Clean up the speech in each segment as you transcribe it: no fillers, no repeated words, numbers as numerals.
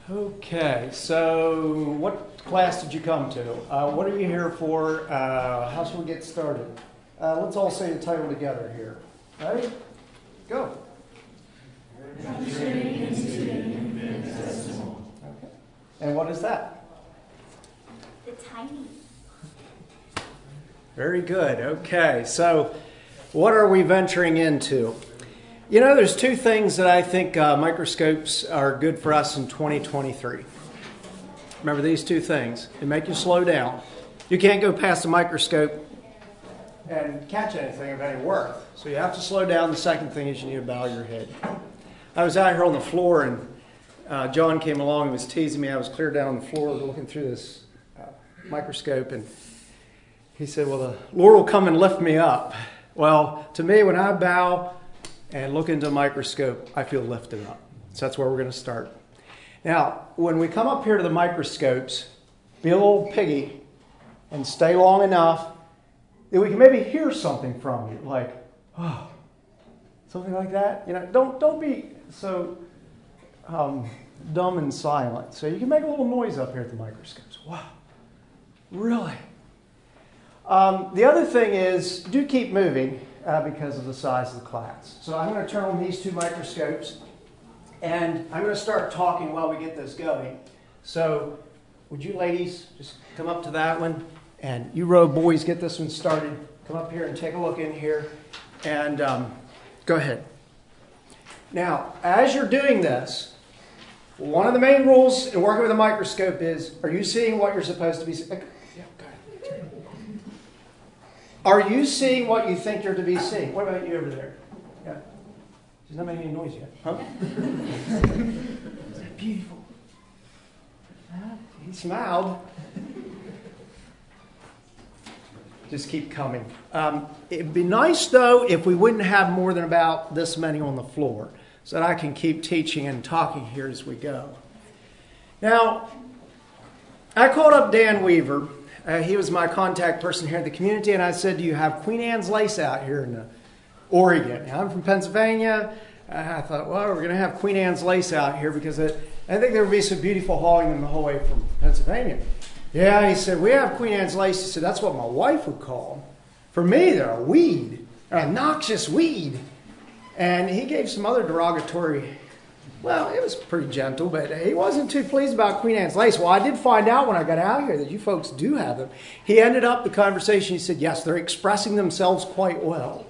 Okay, so what class did you come to? What are you here for? How should we get started? Let's all say the title together here. Ready? Go. Okay. And what is that? The tiny. Very good. Okay, so what are we venturing into? You know, there's two things that I think microscopes are good for us in 2023. Remember these two things. They make you slow down. You can't go past a microscope and catch anything of any worth. So you have to slow down. The second thing is you need to bow your head. I was out here on the floor and John came along and was teasing me. I was clear down on the floor looking through this microscope, and he said, well, the Lord will come and lift me up. Well, to me, when I bow and look into a microscope, I feel lifted up. So that's where we're going to start. Now, when we come up here to the microscopes, be a little piggy and stay long enough that we can maybe hear something from you, like, oh, something like that. You know, don't be so dumb and silent. So you can make a little noise up here at the microscopes. Wow, really? The other thing is, do keep moving because of the size of the class. So I'm going to turn on these two microscopes, and I'm going to start talking while we get this going. So would you ladies just come up to that one, and you row boys, get this one started. Come up here and take a look in here, and go ahead. Now, as you're doing this, one of the main rules in working with a microscope is, are you seeing what you're supposed to be seeing? Are you seeing what you think you're to be seeing? What about you over there? Yeah. She's not making any noise yet. Huh? Is that beautiful? He smiled. Just keep coming. It'd be nice, though, if we wouldn't have more than about this many on the floor, so that I can keep teaching and talking here as we go. Now, I called up Dan Weaver. He was my contact person here at the community, and I said, do you have Queen Anne's lace out here in Oregon? Now, I'm from Pennsylvania. I thought, well, we're going to have Queen Anne's lace out here because I think there would be some beautiful hauling them the whole way from Pennsylvania. Yeah, he said, we have Queen Anne's lace. He said, that's what my wife would call them. For me, they're a weed. They're a noxious weed. And he gave some other derogatory. Well, it was pretty gentle, but he wasn't too pleased about Queen Anne's lace. Well, I did find out when I got out here that you folks do have them. He ended up the conversation, he said, yes, they're expressing themselves quite well.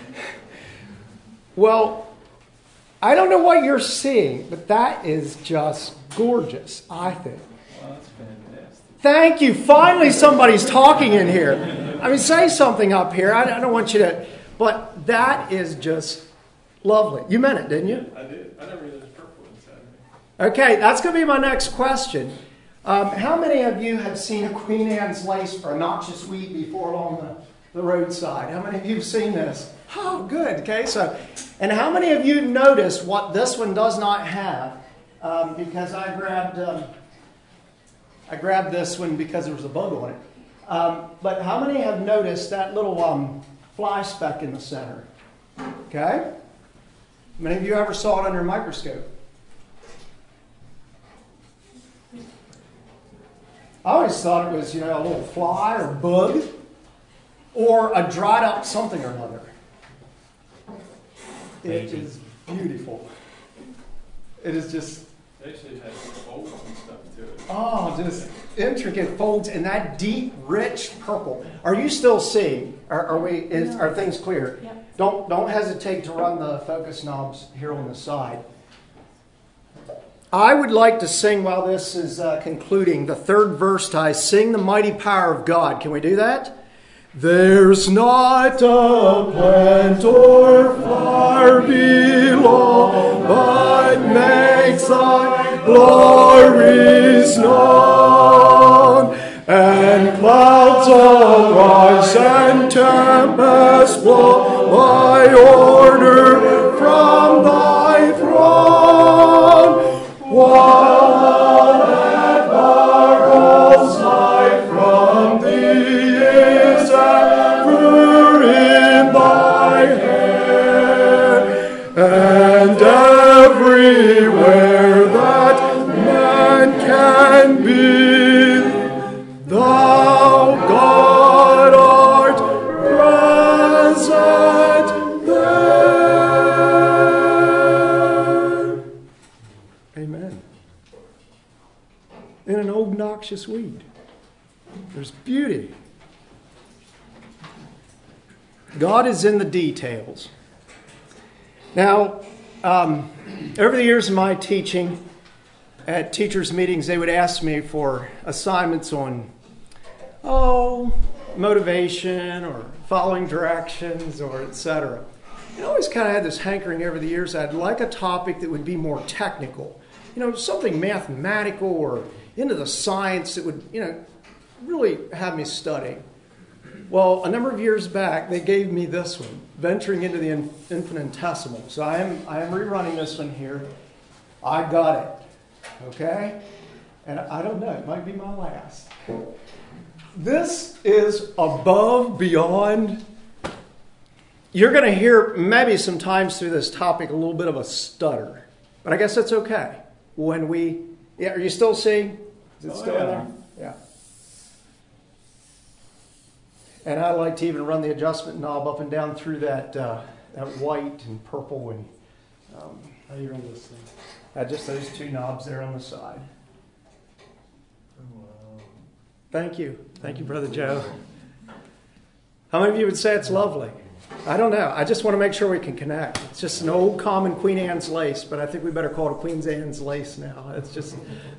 Well, I don't know what you're seeing, but that is just gorgeous, I think. Well, that's fantastic. Thank you. Finally, somebody's talking in here. I mean, say something up here. I don't want you to, but that is just lovely. You meant it, didn't you? I did. I never realized purple inside me. Okay, that's going to be my next question. How many of you have seen a Queen Anne's lace or a noxious weed before along the roadside? How many of you have seen this? Oh, good. Okay, so, and how many of you noticed what this one does not have? Because I grabbed this one because there was a bug on it. But how many have noticed that little fly speck in the center? Okay. Many of you ever saw it under a microscope? I always thought it was, a little fly or bug or a dried up something or another. It is beautiful. It is just... Actually, it has folds and stuff to it. Oh, just intricate folds and that deep, rich purple. Are you still seeing? Are things clear? Yep. Don't hesitate to run the focus knobs here on the side. I would like to sing while this is concluding the third verse to I Sing the Mighty Power of God. Can we do that? There's not a plant or flower below, but makes thy glories known. And clouds arise and tempests blow by order from thy throne. While the barrels high from thee is ever in thy hand, and everywhere that man Amen. In an old noxious weed, there's beauty. God is in the details. Now, over the years of my teaching, at teachers' meetings, they would ask me for assignments on, motivation or following directions or etc. And I always kind of had this hankering over the years. I'd like a topic that would be more technical. Something mathematical or into the science that would, really have me study. Well, a number of years back, they gave me this one, Venturing into the Infinitesimal. So I am rerunning this one here. I got it. Okay? And I don't know, it might be my last. This is above, beyond. You're going to hear maybe sometimes through this topic a little bit of a stutter. But I guess that's okay. Are you still seeing? Is it still in there? Yeah. And I like to even run the adjustment knob up and down through that white and purple. And How do you run this thing? just those two knobs there on the side. Wow. Thank you. Thank you, Brother Joe. How many of you would say it's lovely? I don't know. I just want to make sure we can connect. It's just an old common Queen Anne's lace, but I think we better call it a Queen Anne's lace now. It's just...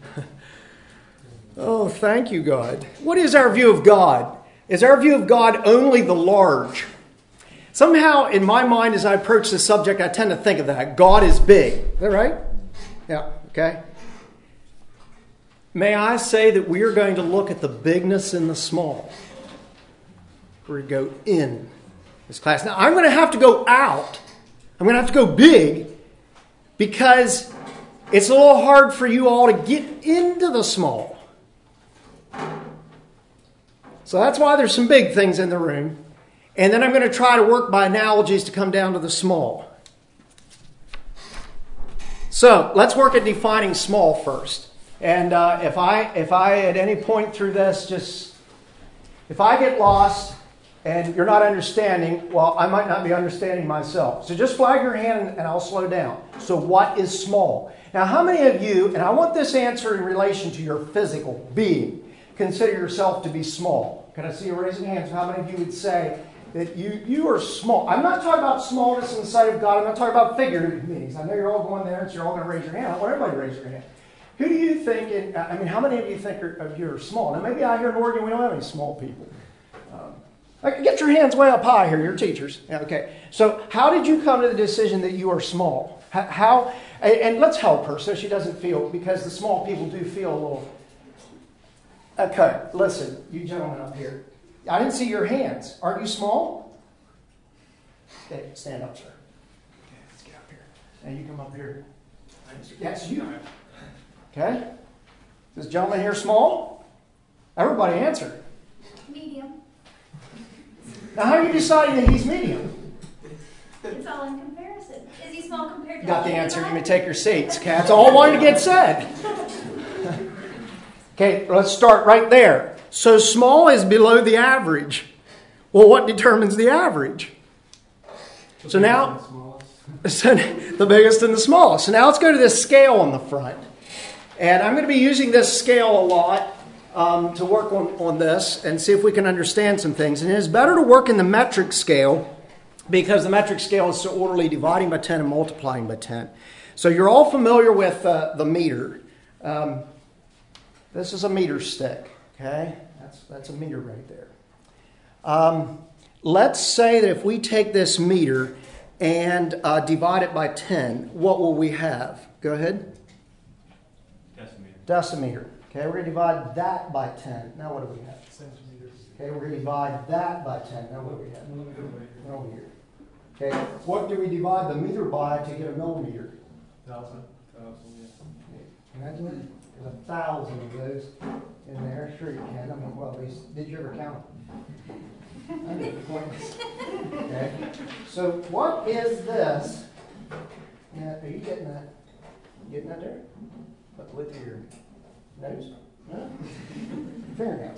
Oh, thank you, God. What is our view of God? Is our view of God only the large? Somehow, in my mind, as I approach this subject, I tend to think of that. God is big. Is that right? Yeah, okay. May I say that we are going to look at the bigness in the small. We're going to go in this class. Now, I'm going to have to go out. I'm going to have to go big because it's a little hard for you all to get into the small. So that's why there's some big things in the room. And then I'm going to try to work by analogies to come down to the small. So let's work at defining small first. And if I at any point through this, if I get lost and you're not understanding, well, I might not be understanding myself. So just flag your hand and I'll slow down. So what is small? Now, how many of you, and I want this answer in relation to your physical being, consider yourself to be small? Can I see you raising hands? How many of you would say that you are small? I'm not talking about smallness in the sight of God. I'm not talking about figurative meanings. I know you're all going there, so you're all going to raise your hand. I want everybody to raise their hand. Who do you think, how many of you think of you are small? Now, maybe out here in Oregon, we don't have any small people. Get your hands way up high here. You're teachers. Yeah, okay. So how did you come to the decision that you are small? How? And let's help her so she doesn't feel, because the small people do feel a little... Okay, listen, you gentlemen up here. I didn't see your hands. Aren't you small? Okay, stand up, sir. Okay, let's get up here. And you come up here. Yes, you. Okay. Is this gentleman here small? Everybody answer. Medium. Now, how are you deciding that he's medium? It's all in comparison. Is he small compared to... Got the answer. You may take your seats. Okay, that's all I wanted to get said. Okay, let's start right there. So small is below the average. Well, what determines the average? So now, the biggest and the smallest. So now let's go to this scale on the front. And I'm going to be using this scale a lot to work on this and see if we can understand some things. And it is better to work in the metric scale because the metric scale is so orderly, dividing by 10 and multiplying by 10. So you're all familiar with the meter. This is a meter stick, okay? That's a meter right there. Let's say that if we take this meter and divide it by 10, what will we have? Go ahead. Decimeter. Okay, we're going to divide that by 10. Now what do we have? Centimeters. Okay, we're going to divide that by 10. Now what do we have? Millimeter. Okay, what do we divide the meter by to get a millimeter? 1,000. 1,000, yeah. Imagine there's 1,000 of those in there. Sure you can. I mean, well, at least, did you ever count them? I make points. Okay. So what is this? Now, are you getting that? Getting that there? But with your nose? No? Fingernail.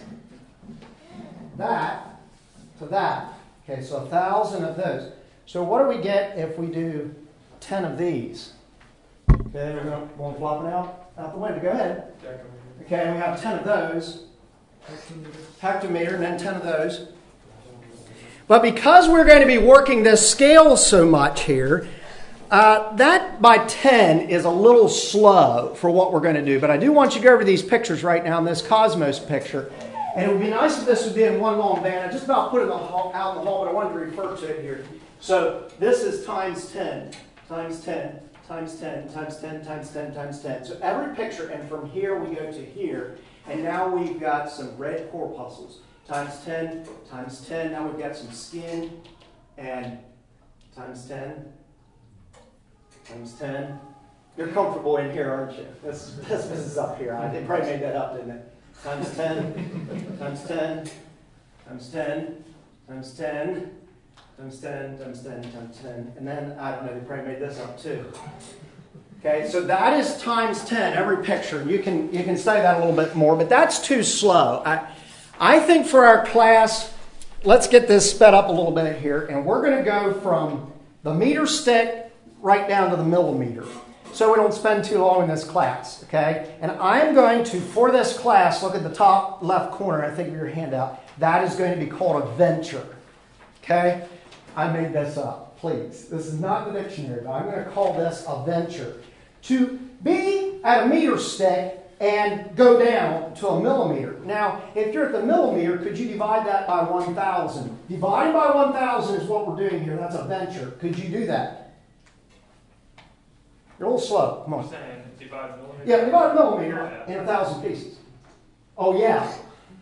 That to that. Okay, so 1,000 of those. So what do we get if we do 10 of these? Okay, we're going to flop it out the window. Go ahead. Okay, and we have 10 of those. Hectometer, and then 10 of those. But because we're going to be working this scale so much here, that by 10 is a little slow for what we're going to do. But I do want you to go over these pictures right now in this Cosmos picture. And it would be nice if this would be in one long band. I just about put it out in the hall, but I wanted to refer to it here. So this is times 10, times 10, times 10, times 10, times 10, times 10. So every picture, and from here we go to here. And now we've got some red corpuscles. Times 10, times 10. Now we've got some skin, and times 10, times 10. You're comfortable in here, aren't you? This is up here. They probably made that up, didn't it? Times 10, times 10, times 10, times 10, times 10, times 10, times 10. And then, I don't know, they probably made this up too. Okay, so that is times 10, every picture. You can study that a little bit more, but that's too slow. I think for our class, let's get this sped up a little bit here, and we're going to go from the meter stick right down to the millimeter, so we don't spend too long in this class, okay? And I'm going to, for this class, look at the top left corner, I think, of your handout. That is going to be called a venture, okay? I made this up, please. This is not the dictionary, but I'm going to call this a venture. To be at a meter stick and go down to a millimeter. Now, if you're at the millimeter, could you divide that by 1,000? Dividing by 1,000 is what we're doing here. That's a venture. Could you do that? You're a little slow. Come on. Divide millimeter? Yeah, divide a millimeter in 1,000 pieces. Oh, yeah.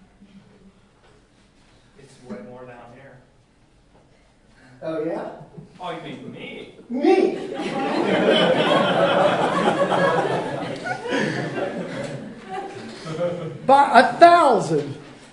It's way more down here. Oh, yeah? Oh, you mean me? Me! By 1,000.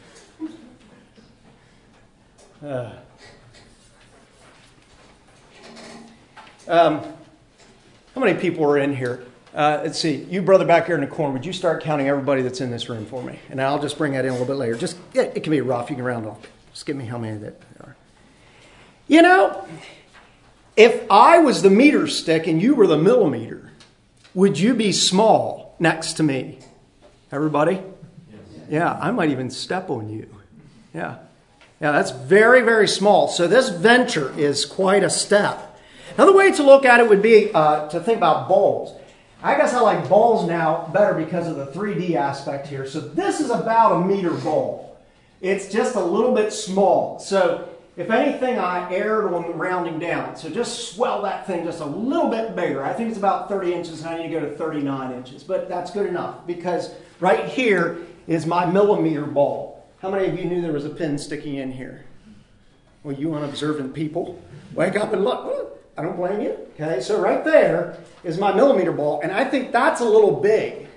How many people are in here? Let's see. You, brother, back here in the corner, would you start counting everybody that's in this room for me? And I'll just bring that in a little bit later. Just it can be rough. You can round off. Just give me how many that are. You know, if I was the meter stick and you were the millimeter, would you be small next to me? Everybody? Yes. Yeah, I might even step on you. Yeah. Yeah, that's very, very small. So this venture is quite a step. Another way to look at it would be to think about balls. I guess I like balls now better because of the 3D aspect here. So this is about a meter ball. It's just a little bit small. So if anything, I erred on rounding down. So just swell that thing just a little bit bigger. I think it's about 30 inches, and I need to go to 39 inches. But that's good enough because right here is my millimeter ball. How many of you knew there was a pin sticking in here? Well, you unobservant people, wake up and look. I don't blame you. Okay, so right there is my millimeter ball, and I think that's a little big.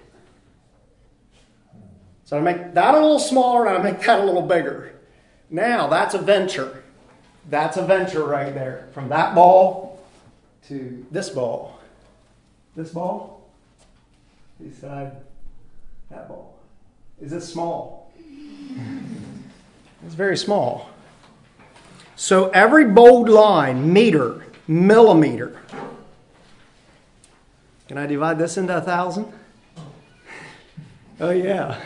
So I make that a little smaller, and I make that a little bigger. Now, that's a venture. That's a venture right there. From that ball to this ball. This ball beside that ball. Is it small? It's very small. So every bold line, meter, millimeter. Can I divide this into 1,000? Oh, yeah.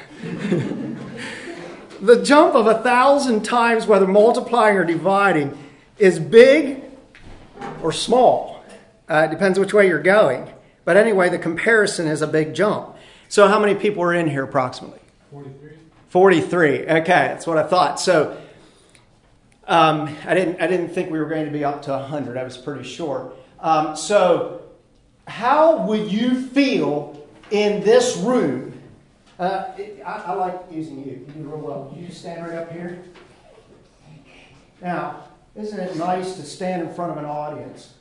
The jump of 1,000 times, whether multiplying or dividing, is big or small. It depends which way you're going. But anyway, the comparison is a big jump. So how many people are in here approximately? 43. 43. Okay, that's what I thought. So I didn't think we were going to be up to 100. I was pretty short. So how would you feel in this room? I like using you. You do real well. You stand right up here. Now, isn't it nice to stand in front of an audience?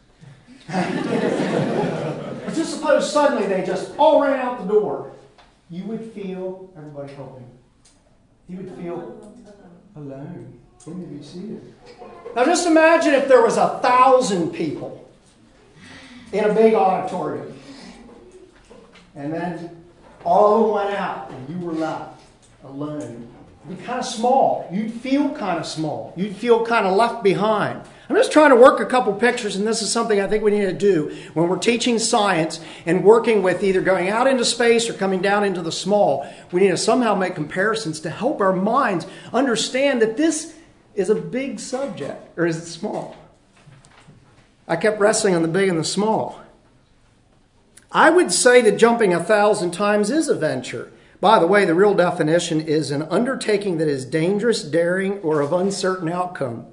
But just suppose suddenly they just all ran out the door. You would feel, everybody helping. You would feel alone. You need to be seated. Now just imagine if there was 1,000 people in a big auditorium. And then all of them went out and you were left alone. It'd be kind of small. You'd feel kind of small. You'd feel kind of left behind. I'm just trying to work a couple pictures, and this is something I think we need to do when we're teaching science and working with either going out into space or coming down into the small. We need to somehow make comparisons to help our minds understand that this is a big subject, or is it small? I kept wrestling on the big and the small. I would say that jumping 1,000 times is a venture. By the way, the real definition is an undertaking that is dangerous, daring, or of uncertain outcome.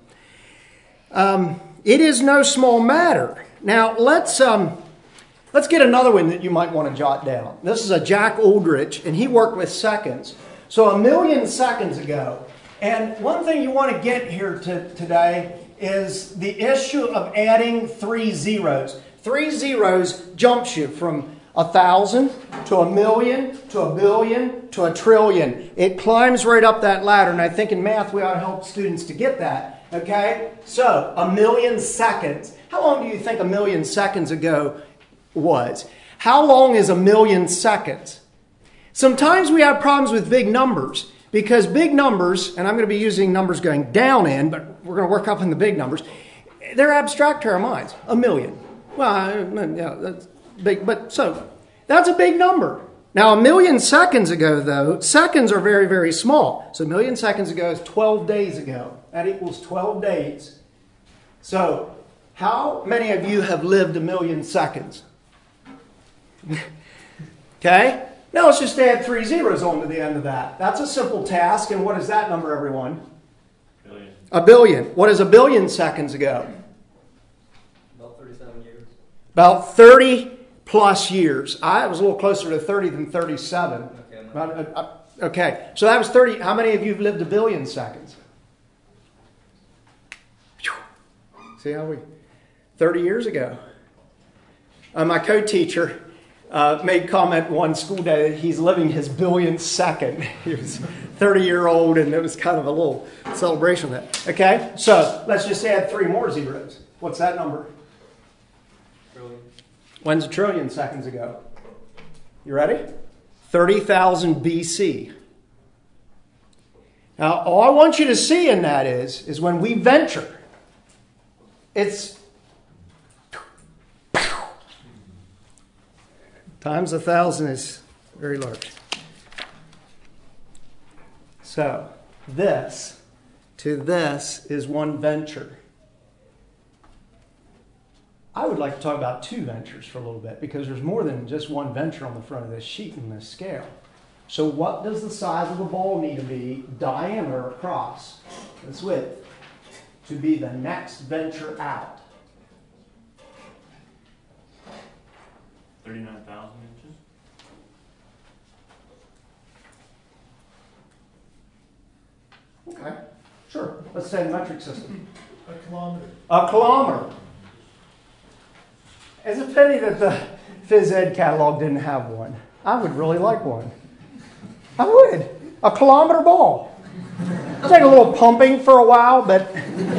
It is no small matter. Now, let's get another one that you might want to jot down. This is a Jack Aldrich, and he worked with seconds. So 1,000,000 seconds ago. And one thing you want to get here today is the issue of adding 3 zeros. 3 zeros jumps you from 1,000 to 1,000,000 to 1,000,000,000 to 1,000,000,000,000. It climbs right up that ladder, and I think in math we ought to help students to get that. Okay? So, 1,000,000 seconds. How long do you think 1,000,000 seconds ago was? How long is 1,000,000 seconds? Sometimes we have problems with big numbers because big numbers, and I'm going to be using numbers going down in, but we're going to work up in the big numbers. They're abstract to our minds. 1,000,000. Well, yeah, that's big, but so that's a big number. Now, 1,000,000 seconds ago, though, seconds are very, very small. So 1,000,000 seconds ago is 12 days ago. That equals 12 days. So how many of you have lived 1,000,000 seconds? Okay? Now let's just add 3 zeros on to the end of that. That's a simple task. And what is that number, everyone? Billion. 1,000,000,000. What is 1,000,000,000 seconds ago? About 37 years. About 30 plus years. I was a little closer to 30 than 37. Okay, so that was 30. How many of you have lived 1,000,000,000 seconds? See how 30 years ago. My co-teacher made comment one school day that he's living his 1,000,000,000th second. He was 30-year-old, and it was kind of a little celebration of that. Okay, so let's just add 3 more zeros. What's that number? Trillion. When's 1,000,000,000 seconds ago? You ready? 30,000 BC. Now, all I want you to see in that is when we venture, it's times 1,000 is very large. So, this to this is one venture. I would like to talk about 2 ventures for a little bit because there's more than just one venture on the front of this sheet in this scale. So what does the size of the ball need to be, diameter across this width, to be the next venture out? 39,000 inches. Okay, sure. Let's say the metric system. A kilometer. A kilometer. It's a pity that the phys ed catalog didn't have one. I would really like one. I would. A kilometer ball. Take a little pumping for a while, but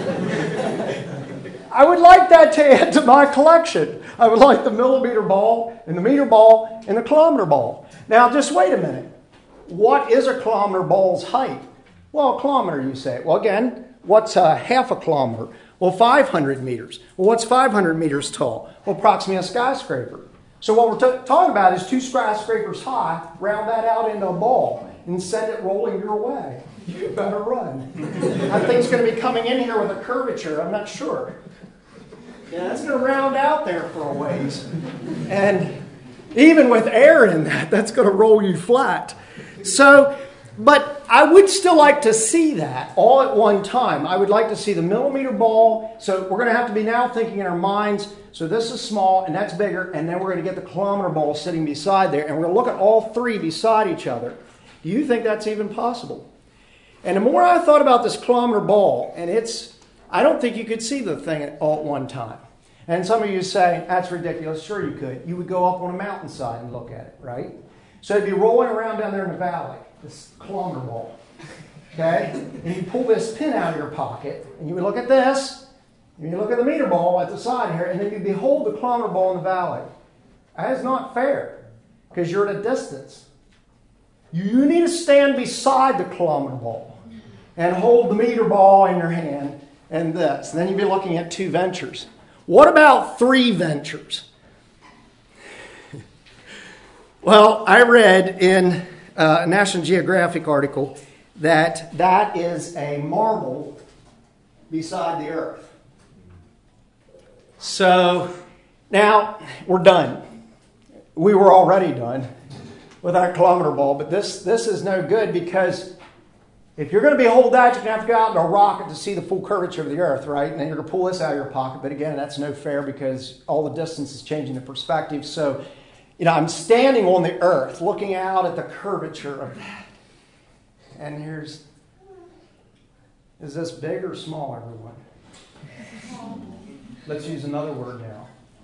I would like that to add to my collection. I would like the millimeter ball and the meter ball and the kilometer ball. Now, just wait a minute. What is a kilometer ball's height? Well, a kilometer, you say. Well, again, what's half a kilometer? Well, 500 meters. Well, what's 500 meters tall? Well, approximately a skyscraper. So what we're talking about is 2 skyscrapers high, round that out into a ball, and send it rolling your way. You better run. That thing's going to be coming in here with a curvature. I'm not sure. Yeah, that's going to round out there for a ways. And even with air in that, that's going to roll you flat. So, but I would still like to see that all at one time. I would like to see the millimeter ball. So we're going to have to be now thinking in our minds, so this is small and that's bigger, and then we're going to get the kilometer ball sitting beside there, and we're going to look at all 3 beside each other. Do you think that's even possible? And the more I thought about this kilometer ball, and I don't think you could see the thing all at one time. And some of you say, that's ridiculous. Sure you could. You would go up on a mountainside and look at it, right? So it'd be rolling around down there in the valley, this kilometer ball. Okay? And you pull this pin out of your pocket, and you would look at this, and you look at the meter ball at the side here, and then you behold the kilometer ball in the valley. That is not fair, because you're at a distance. You need to stand beside the kilometer ball and hold the meter ball in your hand and this. And then you'd be looking at 2 ventures. What about 3 ventures? Well, I read in a National Geographic article that is a marble beside the Earth. So now we're done. We were already done with our kilometer ball, but this is no good, because if you're going to behold that, you're going to have to go out in a rocket to see the full curvature of the Earth, right? And then you're going to pull this out of your pocket. But again, that's no fair, because all the distance is changing the perspective. So, I'm standing on the Earth looking out at the curvature of that. And is this big or small, everyone? Let's use another word now.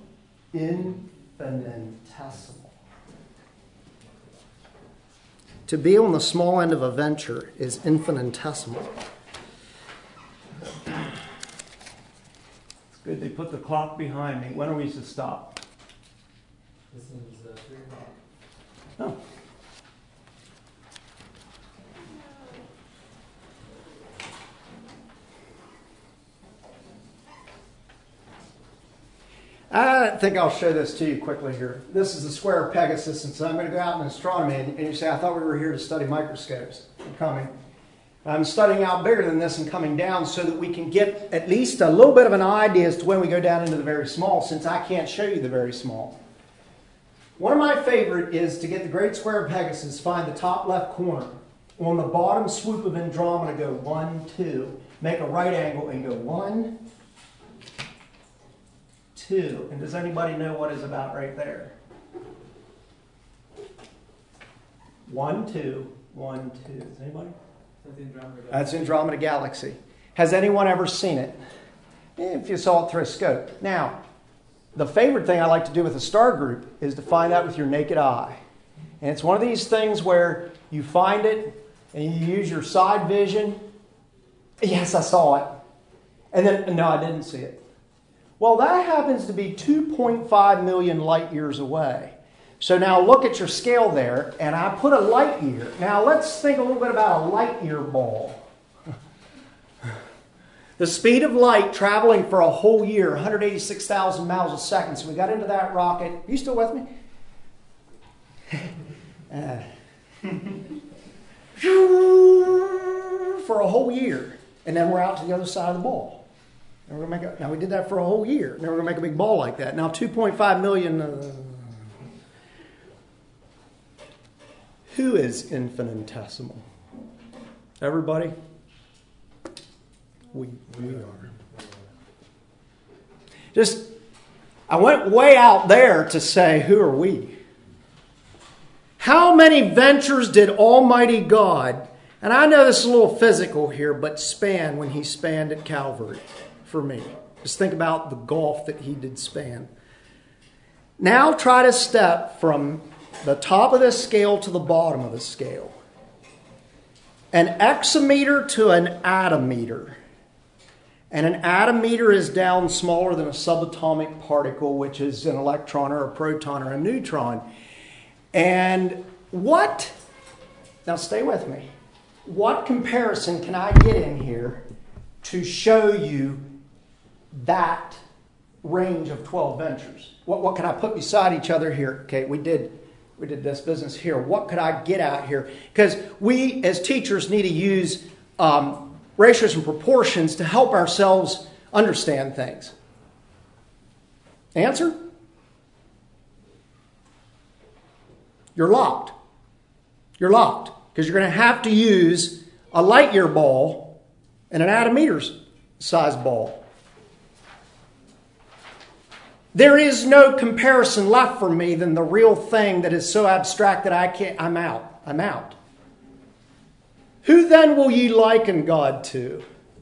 Infinitesimal. To be on the small end of a venture is infinitesimal. It's good they put the clock behind me. When are we to stop? This is 3 o'clock. Oh. I think I'll show this to you quickly here. This is the square of Pegasus, and so I'm going to go out in astronomy, and you say, I thought we were here to study microscopes. I'm studying out bigger than this and coming down so that we can get at least a little bit of an idea as to when we go down into the very small, since I can't show you the very small. One of my favorite is to get the great square of Pegasus, find the top left corner. On the bottom swoop of Andromeda, go 1, 2. Make a right angle and go 1, 2. And does anybody know what is about right there? 1, 2, 1, 2. Does anybody? That's Andromeda Galaxy. Has anyone ever seen it? If you saw it through a scope. Now, the favorite thing I like to do with a star group is to find out with your naked eye. And it's one of these things where you find it and you use your side vision. Yes, I saw it. And then, no, I didn't see it. Well, that happens to be 2.5 million light years away. So now look at your scale there, and I put a light year. Now let's think a little bit about a light year ball. The speed of light traveling for a whole year, 186,000 miles a second. So we got into that rocket. Are you still with me? For a whole year. And then we're out to the other side of the ball. And we're gonna now we did that for a whole year. Now we're going to make a big ball like that. Now 2.5 million... Who is infinitesimal? Everybody? We are. I went way out there to say, who are we? How many ventures did Almighty God, and I know this is a little physical here, but span when he spanned at Calvary for me? Just think about the gulf that he did span. Now try to step from the top of this scale to the bottom of the scale. An exameter to an atometer. And an atometer is down smaller than a subatomic particle, which is an electron or a proton or a neutron. And now stay with me, what comparison can I get in here to show you that range of 12 ventures? What can I put beside each other here? Okay, we did this business here. What could I get out here? Because we as teachers need to use ratios and proportions to help ourselves understand things. Answer? You're locked. You're locked. Because you're going to have to use a light year ball and an atometer's size ball. There is no comparison left for me than the real thing that is so abstract that I'm out. Who then will ye liken God to?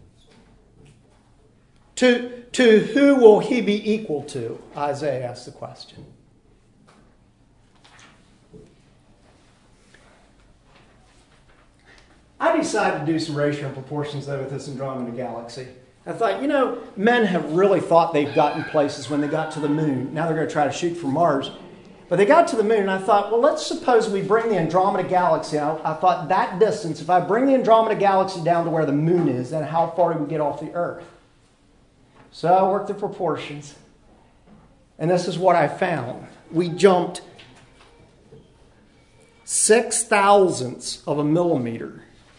To who will he be equal to? Isaiah asked the question. I decided to do some ratio and proportions though with this Andromeda Galaxy. I thought, men have really thought they've gotten places when they got to the moon. Now they're going to try to shoot for Mars. But they got to the moon, and I thought, well, let's suppose we bring the Andromeda Galaxy out. I thought that distance, if I bring the Andromeda Galaxy down to where the moon is, then how far do we get off the Earth? So I worked the proportions. And this is what I found. We jumped 0.006 of a millimeter.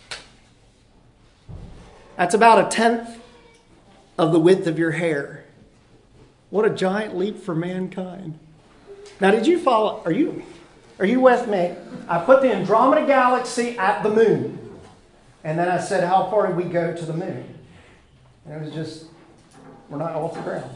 That's about 1/10 of the width of your hair. What a giant leap for mankind. Now, did you follow? Are you with me? I put the Andromeda Galaxy at the moon. And then I said, how far did we go to the moon? And it was just, we're not off the ground.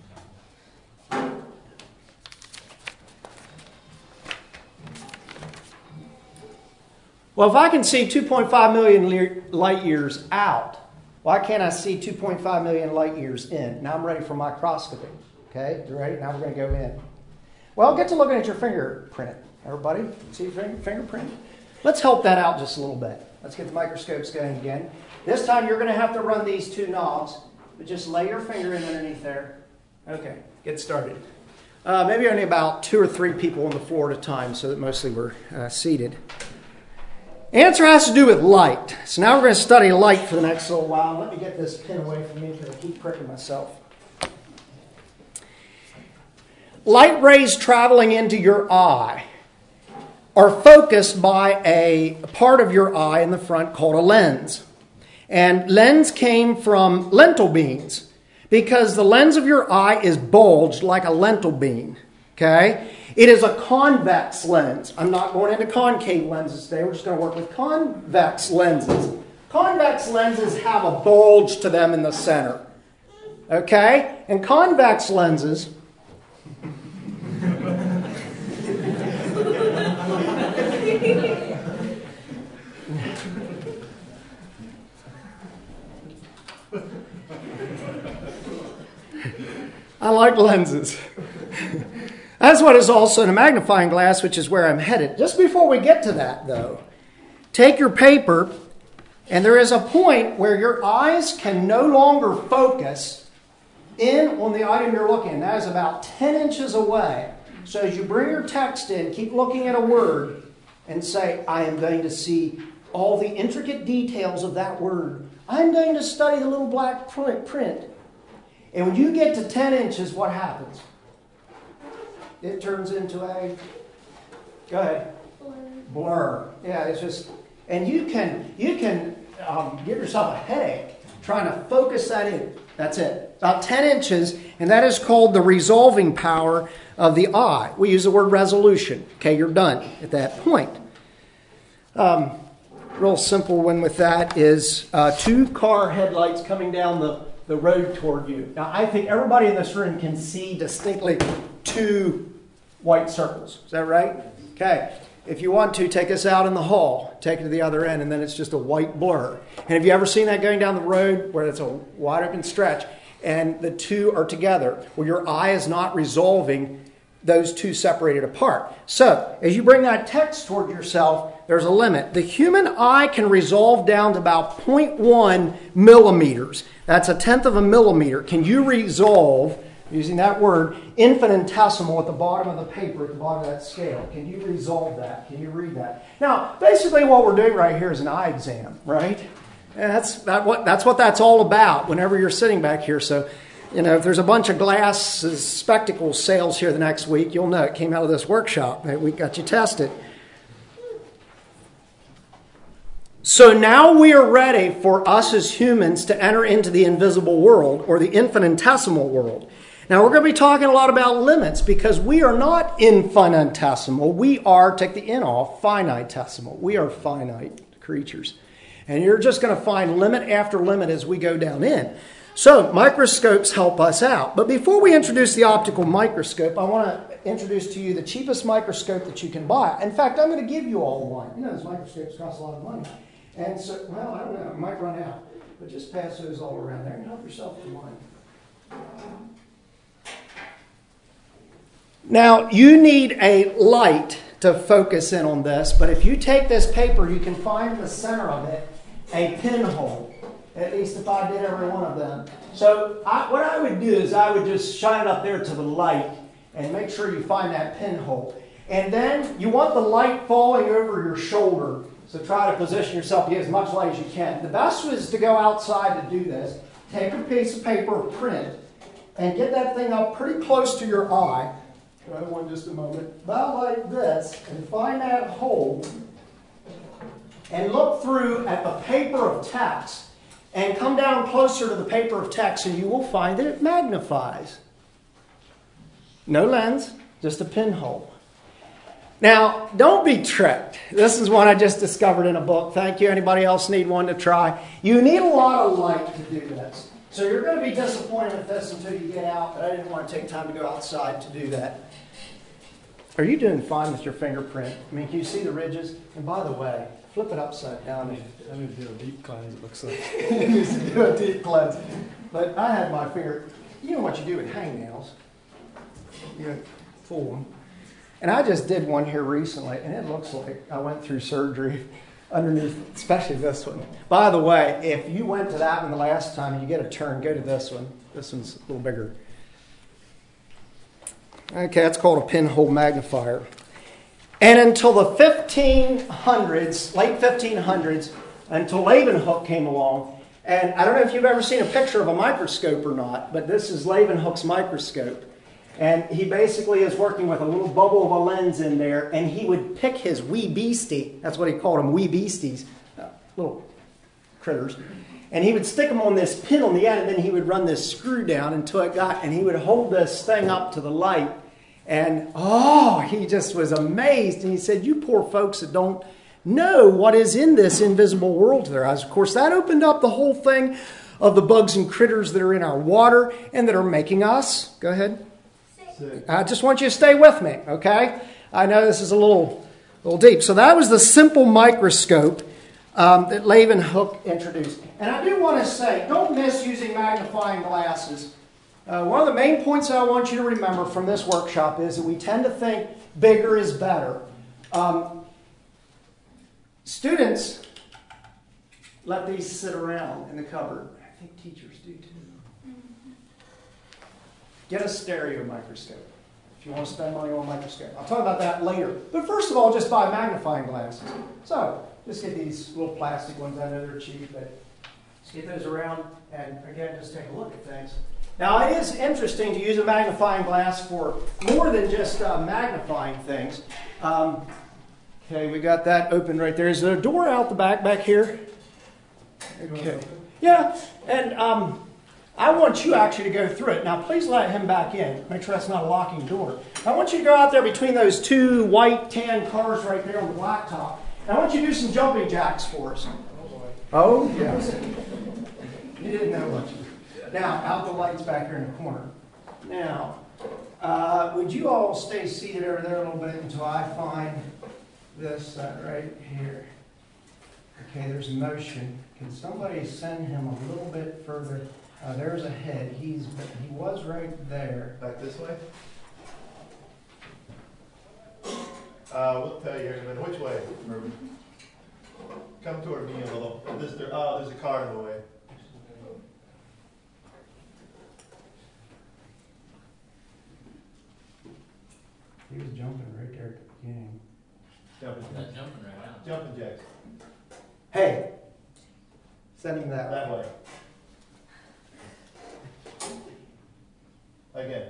Well, if I can see 2.5 million light years out, why can't I see 2.5 million light years in? Now I'm ready for microscopy. Okay, you ready? Now we're going to go in. Well, get to looking at your fingerprint. Everybody, see your fingerprint? Let's help that out just a little bit. Let's get the microscopes going again. This time you're going to have to run these two knobs, but just lay your finger in underneath there. Okay, get started. Maybe only about 2 or 3 people on the floor at a time, so that mostly we're seated. Answer has to do with light. So now we're going to study light for the next little while. Let me get this pen away from me because I keep pricking myself. Light rays traveling into your eye are focused by a part of your eye in the front called a lens. And lens came from lentil beans because the lens of your eye is bulged like a lentil bean. Okay? It is a convex lens. I'm not going into concave lenses today. We're just going to work with convex lenses. Convex lenses have a bulge to them in the center. Okay? And convex lenses... I like lenses. That's what is also in a magnifying glass, which is where I'm headed. Just before we get to that, though, take your paper, and there is a point where your eyes can no longer focus in on the item you're looking at. That is about 10 inches away. So as you bring your text in, keep looking at a word and say, I am going to see all the intricate details of that word. I'm going to study the little black print. And when you get to 10 inches, what happens? It turns into a, go ahead, blur. Yeah, it's just, and you can give yourself a headache trying to focus that in. That's it. About 10 inches, and that is called the resolving power of the eye. We use the word resolution. Okay, you're done at that point. Real simple one with that is 2 car headlights coming down the road toward you. Now, I think everybody in this room can see distinctly 2 white circles. Is that right? Okay. If you want to, take us out in the hall. Take it to the other end, and then it's just a white blur. And have you ever seen that going down the road where it's a wide open stretch, and the 2 are together, where your eye is not resolving those 2 separated apart? So, as you bring that text toward yourself, there's a limit. The human eye can resolve down to about 0.1 millimeters. That's 1/10 of a millimeter. Can you resolve, using that word, infinitesimal at the bottom of the paper, at the bottom of that scale? Can you resolve that? Can you read that? Now, basically what we're doing right here is an eye exam, right? And that's what that's all about whenever you're sitting back here. So, if there's a bunch of glasses, spectacles sales here the next week, you'll know it came out of this workshop. We got you tested. So now we are ready for us as humans to enter into the invisible world, or the infinitesimal world. Now we're going to be talking a lot about limits, because we are not infinitesimal. We are, take the N off, finitesimal. We are finite creatures. And you're just going to find limit after limit as we go down in. So microscopes help us out. But before we introduce the optical microscope, I want to introduce to you the cheapest microscope that you can buy. In fact, I'm going to give you all one. Those microscopes cost a lot of money. And so, well, I don't know, it might run out. But just pass those all around there and help yourself to one. Now, you need a light to focus in on this, but if you take this paper, you can find in the center of it a pinhole. At least if I did every one of them. So what I would do is I would just shine it up there to the light and make sure you find that pinhole. And then you want the light falling over your shoulder. So try to position yourself to get as much light as you can. The best is to go outside to do this. Take a piece of paper or print and get that thing up pretty close to your eye. Try one just a moment. About like this, and find that hole, and look through at the paper of text, and come down closer to the paper of text, and you will find that it magnifies. No lens, just a pinhole. Now, don't be tricked. This is one I just discovered in a book. Thank you. Anybody else need one to try? You need a lot of light to do this. So you're going to be disappointed with this until you get out, but I didn't want to take time to go outside to do that. Are you doing fine with your fingerprint? I mean, can you see the ridges? And by the way, flip it upside down. I need to do a deep cleanse, it looks like. You used to do a deep cleanse. But I had my finger, you know what you do with hangnails. You pull them. And I just did one here recently, and it looks like I went through surgery underneath, especially this one. By the way, if you went to that one the last time and you get a turn, go to this one. This one's a little bigger. Okay, that's called a pinhole magnifier. And until the 1500s, late 1500s, until Leeuwenhoek came along, and I don't know if you've ever seen a picture of a microscope or not, but this is Leeuwenhoek's microscope. And he basically is working with a little bubble of a lens in there, and he would pick his wee beastie, that's what he called them, wee beasties, little critters, and he would stick them on this pin on the end, and then he would run this screw down until it got, and he would hold this thing up to the light, and he just was amazed, and he said, you poor folks that don't know what is in this invisible world to their eyes. Of course, that opened up the whole thing of the bugs and critters that are in our water and that are making us. Go ahead. I just want you to stay with me, okay? I know this is a little deep. So that was the simple microscope that Leeuwenhoek introduced. And I do want to say, don't miss using magnifying glasses. One of the main points I want you to remember from this workshop is that we tend to think bigger is better. Students let these sit around in the cupboard. I think teachers do too. Get a stereo microscope if you want to spend money on a microscope. I'll talk about that later. But first of all, just buy magnifying glasses. So just get these little plastic ones. I know they're cheap, but just get those around and, again, just take a look at things. Now, it is interesting to use a magnifying glass for more than just magnifying things. Okay, we got that open right there. Is there a door out the back here? Okay. Yeah, and I want you actually to go through it. Now, please let him back in. Make sure that's not a locking door. I want you to go out there between those two white tan cars right there on the blacktop. And I want you to do some jumping jacks for us. Oh, yes. You didn't know what you did. Now, out the lights back here in the corner. Now, would you all stay seated over there a little bit until I find this right here? Okay, there's motion. Can somebody send him a little bit further? There's a head. He was right there. Back this way? We'll tell you here in a minute. Which way, Ruben? Come toward me a little. There's a car in the way. He was jumping right there at the beginning. Jumping Jumping right out. Jumping jacks. Hey, send him that way. That way. Again.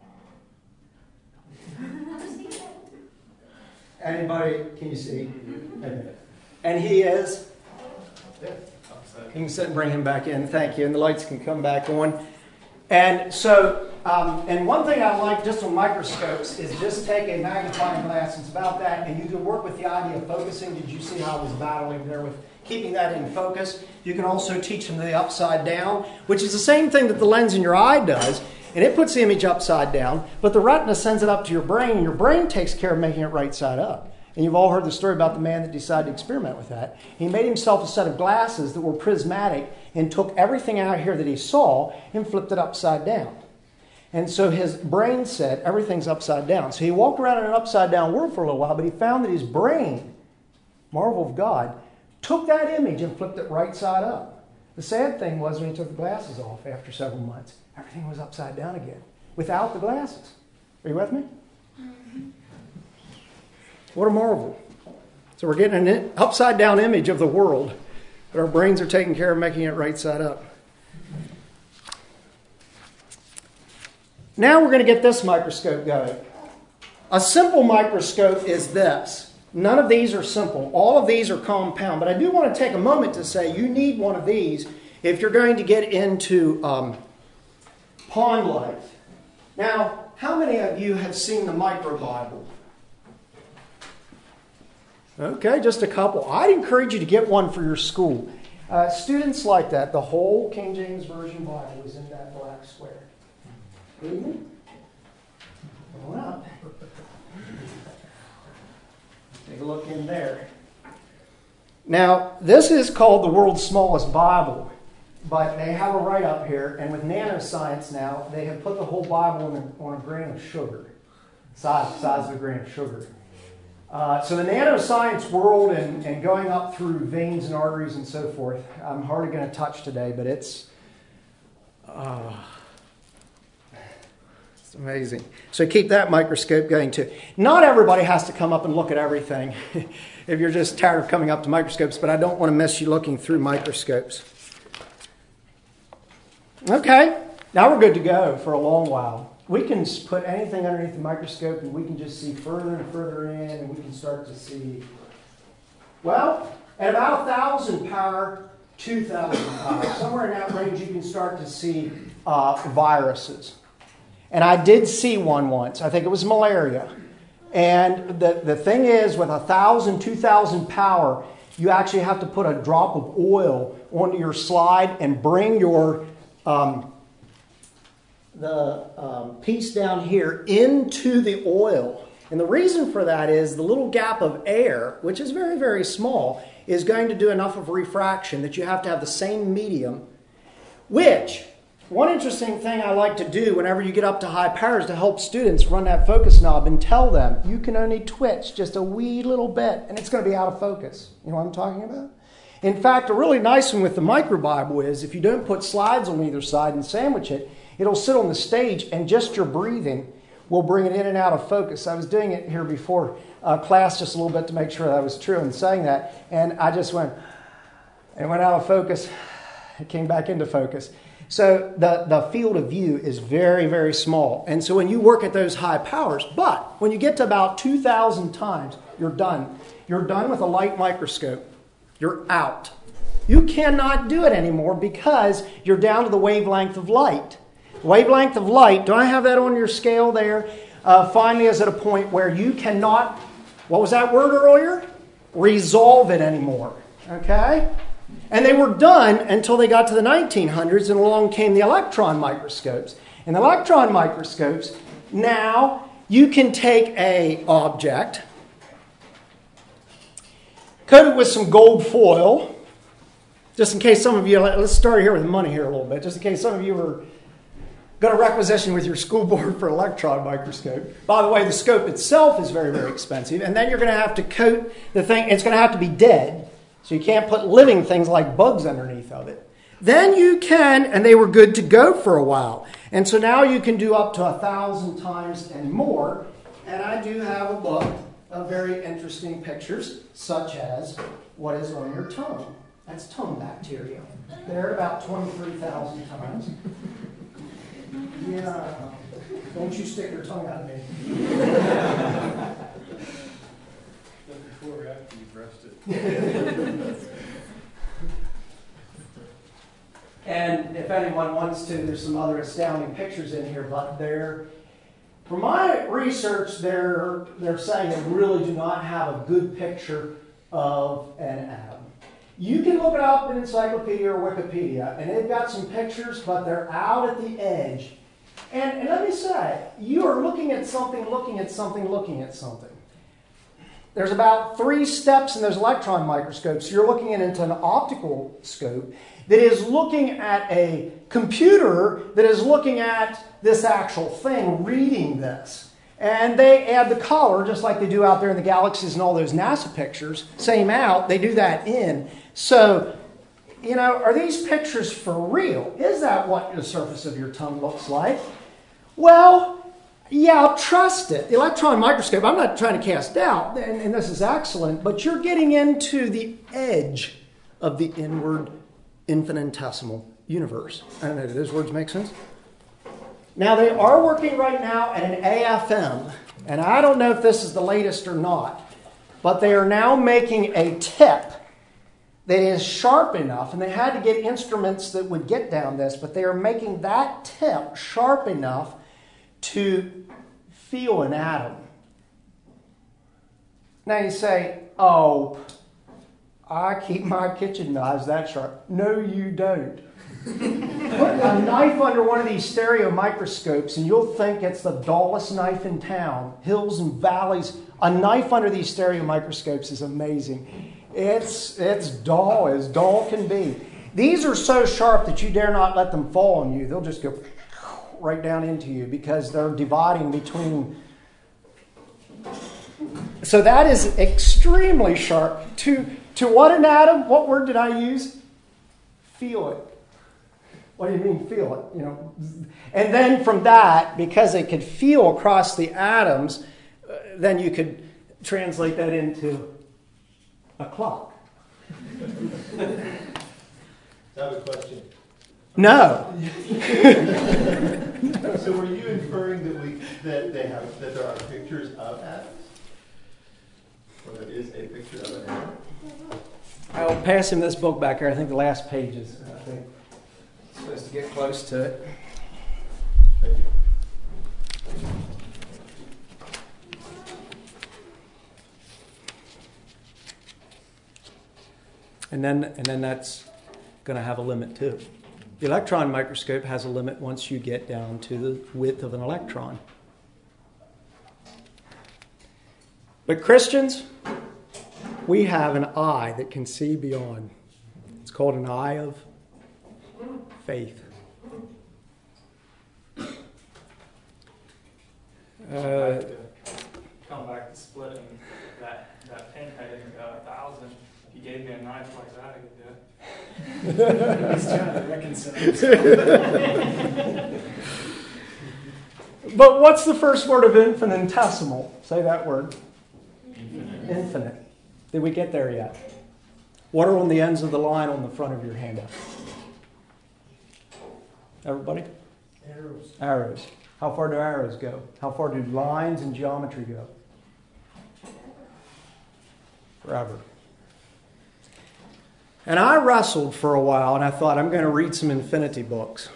Anybody, can you see? And he is? Yeah. You can sit and bring him back in. Thank you. And the lights can come back on. And so, and one thing I like just on microscopes is just take a magnifying glass. It's about that. And you can work with the idea of focusing. Did you see how I was battling there with keeping that in focus? You can also teach them the upside down, which is the same thing that the lens in your eye does. And it puts the image upside down, but the retina sends it up to your brain, and your brain takes care of making it right side up. And you've all heard the story about the man that decided to experiment with that. He made himself a set of glasses that were prismatic and took everything out here that he saw and flipped it upside down. And so his brain said, everything's upside down. So he walked around in an upside down world for a little while, but he found that his brain, marvel of God, took that image and flipped it right side up. The sad thing was when he took the glasses off after several months, everything was upside down again without the glasses. Are you with me? What a marvel. So we're getting an upside down image of the world, but our brains are taking care of making it right side up. Now we're going to get this microscope going. A simple microscope is this. None of these are simple. All of these are compound. But I do want to take a moment to say you need one of these if you're going to get into pond life. Now, how many of you have seen the Microbible? Okay, just a couple. I'd encourage you to get one for your school. Students like that. The whole King James Version Bible is in that black square. Read me? Come on up. Take a look in there. Now, this is called the world's smallest Bible, but they have a write-up here, and with nanoscience now, they have put the whole Bible on a grain of sugar, size of a grain of sugar. So the nanoscience world and going up through veins and arteries and so forth, I'm hardly going to touch today, but it's amazing. So keep that microscope going too. Not everybody has to come up and look at everything if you're just tired of coming up to microscopes, but I don't want to miss you looking through microscopes. Okay, now we're good to go for a long while. We can put anything underneath the microscope and we can just see further and further in, and we can start to see, well, at about 1,000 power, 2,000 power, somewhere in that range you can start to see viruses. And I did see one once. I think it was malaria. And the thing is, with 1,000, 2,000 power, you actually have to put a drop of oil onto your slide and bring your piece down here into the oil. And the reason for that is the little gap of air, which is very, very small, is going to do enough of refraction that you have to have the same medium, which... One interesting thing I like to do whenever you get up to high power is to help students run that focus knob and tell them you can only twitch just a wee little bit and it's going to be out of focus. You know what I'm talking about? In fact, a really nice one with the Microbible is if you don't put slides on either side and sandwich it, it'll sit on the stage and just your breathing will bring it in and out of focus. I was doing it here before class just a little bit to make sure that was true and saying that, and I just went, and it went out of focus. It came back into focus. So the field of view is very, very small. And so when you work at those high powers, but when you get to about 2,000 times, you're done. You're done with a light microscope. You're out. You cannot do it anymore because you're down to the wavelength of light. Wavelength of light, do I have that on your scale there? Finally is at a point where you cannot, what was that word earlier? Resolve it anymore. Okay? And they were done until they got to the 1900s, and along came the electron microscopes. And the electron microscopes, now you can take an object, coat it with some gold foil, just in case some of you, let's start here with money here a little bit, just in case some of you are going to requisition with your school board for electron microscope. By the way, the scope itself is very, very expensive, and then you're going to have to coat the thing, it's going to have to be dead. So you can't put living things like bugs underneath of it. Then you can, and they were good to go for a while. And so now you can do up to 1,000 times and more. And I do have a book of very interesting pictures, such as what is on your tongue. That's tongue bacteria. They're about 23,000 times. Yeah. Don't you stick your tongue out of me. Before or after you brushed it. And if anyone wants to, there's some other astounding pictures in here, but from my research, they're saying they really do not have a good picture of an atom. You can look it up in Encyclopedia or Wikipedia, and they've got some pictures, but they're out at the edge. And let me say, you are looking at something, looking at something, looking at something. There's about 3 steps in those electron microscopes. You're looking into an optical scope that is looking at a computer that is looking at this actual thing, reading this. And they add the color, just like they do out there in the galaxies and all those NASA pictures. Same out, they do that in. So, you know, are these pictures for real? Is that what the surface of your tongue looks like? Well, yeah, I'll trust it. The electron microscope, I'm not trying to cast doubt, and this is excellent, but you're getting into the edge of the inward infinitesimal universe. I don't know, do those words make sense? Now, they are working right now at an AFM, and I don't know if this is the latest or not, but they are now making a tip that is sharp enough, and they had to get instruments that would get down this, but they are making that tip sharp enough to feel an atom. Now you say, oh, I keep my kitchen knives that sharp. No, you don't. Put a knife under one of these stereo microscopes and you'll think it's the dullest knife in town. Hills and valleys. A knife under these stereo microscopes is amazing. It's dull as dull can be. These are so sharp that you dare not let them fall on you. They'll just go right down into you because they're dividing between. So that is extremely sharp. To what an atom? What word did I use? Feel it. What do you mean feel it? You know, and then from that, because it could feel across the atoms, then you could translate that into a clock. I have a question. No. So were you inferring that there are pictures of atoms? Or there is a picture of an atom? I'll pass him this book back here. I think the last page is, I think, supposed to get close to it. Thank you. And then that's going to have a limit too. The electron microscope has a limit once you get down to the width of an electron. But Christians, we have an eye that can see beyond. It's called an eye of faith. Come back to splitting that pinhead into 1,000. If you gave me a knife like that, I could do it. He's trying to reconcile. But what's the first word of infinitesimal? Say that word. Infinite. Did we get there yet? What are on the ends of the line on the front of your handout? Everybody? Arrows. Arrows. How far do arrows go? How far do lines and geometry go? Forever. And I wrestled for a while and I thought, I'm going to read some infinity books.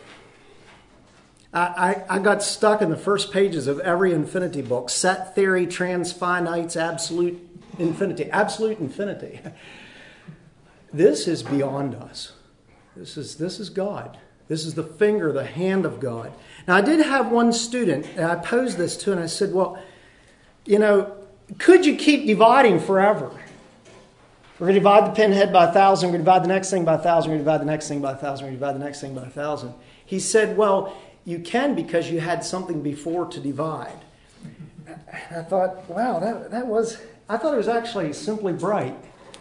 I got stuck in the first pages of every infinity book. Set theory, transfinites, absolute infinity. Absolute infinity. This is beyond us. This is God. This is the finger, the hand of God. Now, I did have one student, and I posed this to, and I said, well, you know, could you keep dividing forever? We're going to divide the pinhead by 1,000. We're going to divide the next thing by 1,000. We're going to divide the next thing by 1,000. We're going to divide the next thing by 1,000. He said, well, you can because you had something before to divide. And I thought, wow, I thought it was actually simply bright.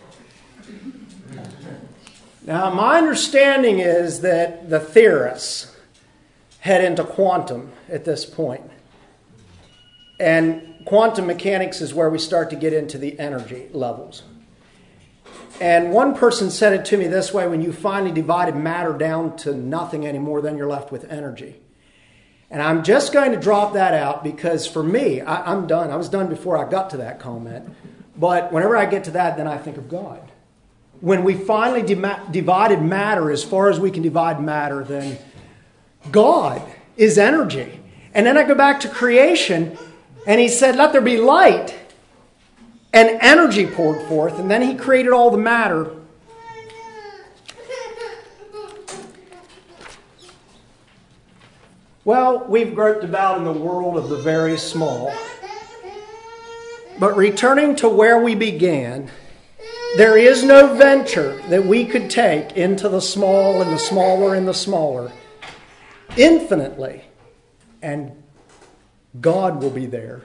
Now, my understanding is that the theorists head into quantum at this point. And quantum mechanics is where we start to get into the energy levels. And one person said it to me this way: when you finally divided matter down to nothing anymore, then you're left with energy. And I'm just going to drop that out because for me, I'm done. I was done before I got to that comment. But whenever I get to that, then I think of God. When we finally divided matter as far as we can divide matter, then God is energy. And then I go back to creation, and he said, let there be light. And energy poured forth, and then he created all the matter. Well, we've groped about in the world of the very small. But returning to where we began, there is no venture that we could take into the small and the smaller and the smaller infinitely. And God will be there.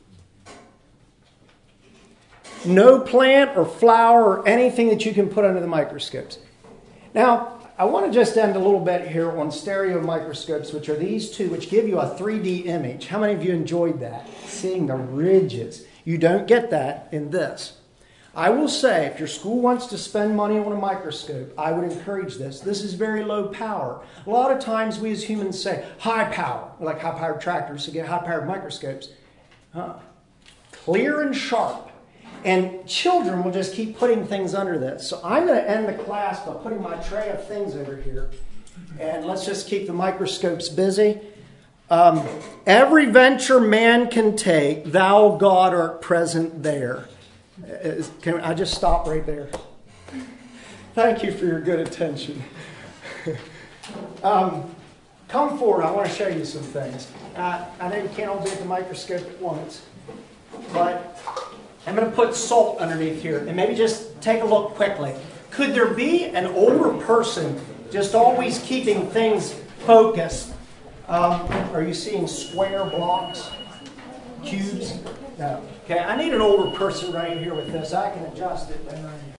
No plant or flower or anything that you can put under the microscopes. Now, I want to just end a little bit here on stereo microscopes, which are these two, which give you a 3D image. How many of you enjoyed that? Seeing the ridges. You don't get that in this. I will say, if your school wants to spend money on a microscope, I would encourage this. This is very low power. A lot of times we as humans say high power, like high-powered tractors, so get high-powered microscopes. Clear and sharp. And children will just keep putting things under this. So I'm going to end the class by putting my tray of things over here. And let's just keep the microscopes busy. Every venture man can take, thou God art present there. Can I just stop right there? Thank you for your good attention. Come forward. I want to show you some things. I know you can't all be at the microscope at once, but I'm going to put salt underneath here and maybe just take a look quickly. Could there be an older person just always keeping things focused? Are you seeing square blocks? Cubes? No. Okay, I need an older person right here with this. I can adjust it.